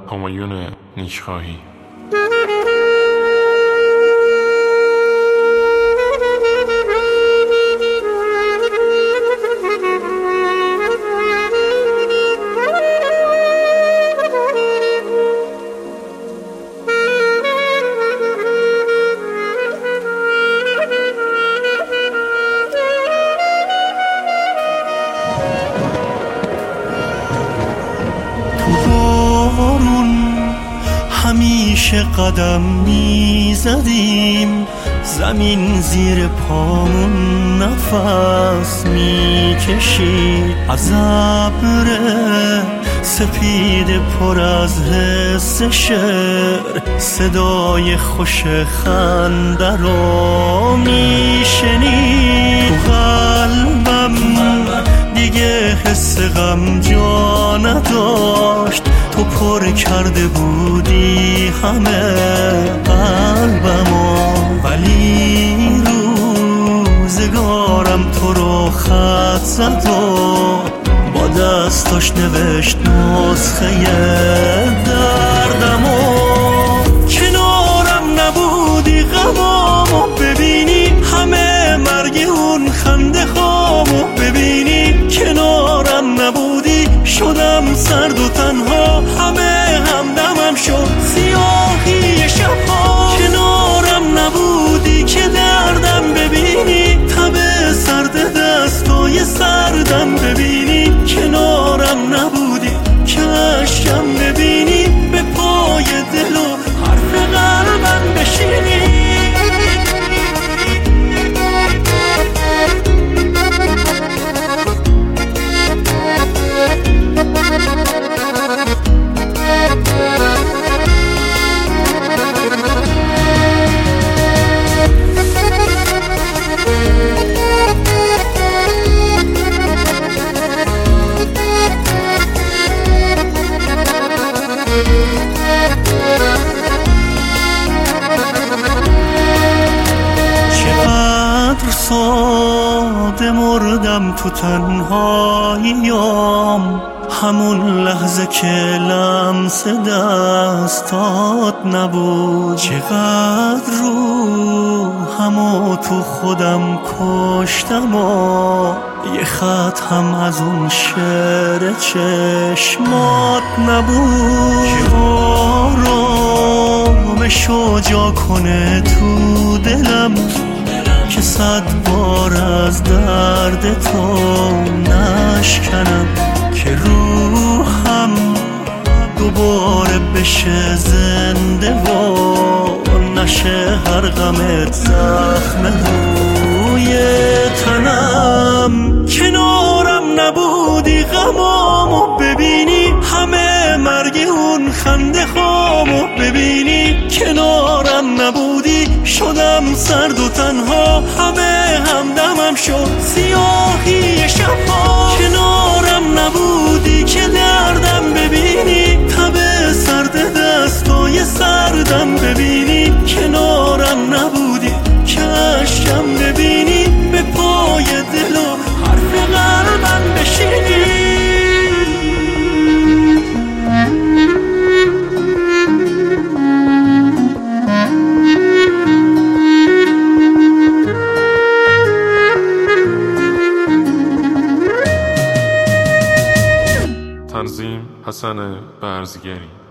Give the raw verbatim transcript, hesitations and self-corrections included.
همایون نیکخواهی. همیشه قدم میزدیم، زمین زیر پامون نفس میکشید، از ابر سپید پر از حس شعر صدای خوش خنده رو میشنید. تو قلبم دیگه حس غم جا نداشت، تو پر کرده بودی همه قلبمو، ولی روزگارم تو رو خط زد و با دستاش نوشت نسخه دردمو. کنارم نبودی غمامو ببینی، همه مرگ اون خنده خامو ببینی. کنارم نبودی شدم سرد و تنها، همه همدمم شد سیاهی شبها. کنارم نبودی که دردم ببینی، تب سرد دستای سردم ببینی. کنارم نبودی که اشکم ببینی، به پای دل و حرف قلبم بشینی. چقدر ساده مردم تو تنهاییام، همون لحظه که لمس دستات نبود. چقدر رو همو تو خودم کشتم و یه خط هم از اون شعر چشمات نبود. که آرامشو جا کنه تو دلم، که صد بار از درد تو نشکنم. که روحم دوباره بشه زنده و نشه هر غمت زخم روی تنم. کنارم نبودی غمامو ببینی، همه مرگ اون خنده خامو ببینی. کنارم نبودی شدم سرد و تنها، همه همدمم شد سیاهی شبها. کنارم نبودی که دردم ببینی، تب سرد دستای سردم ببینی. کنارم نبودی که اشکم ببینی، به پای دل و حرف قلبم بشینی. تنظیم حسن برزگری.